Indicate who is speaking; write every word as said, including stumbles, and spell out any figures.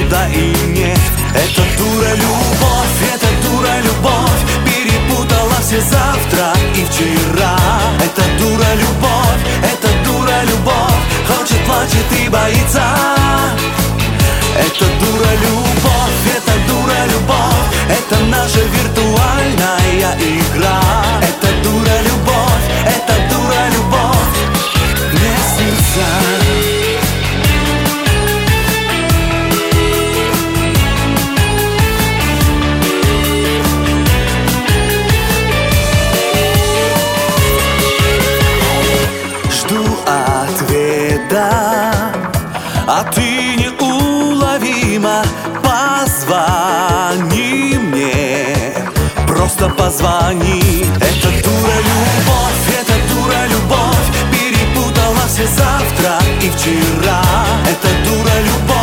Speaker 1: да и нет. Это дура любовь, это дура любовь, перепутала все завтра и вчера. Это дура любовь, это дура любовь, хочет, плачет и боится. Это дура любовь, это дура любовь, это наша виртуальная игра. Это дура любовь, это дура любовь, мне снится. А ты неуловима, позвони мне, просто позвони. Это дура любовь, это дура любовь, перепутала все завтра и вчера. Это дура любовь.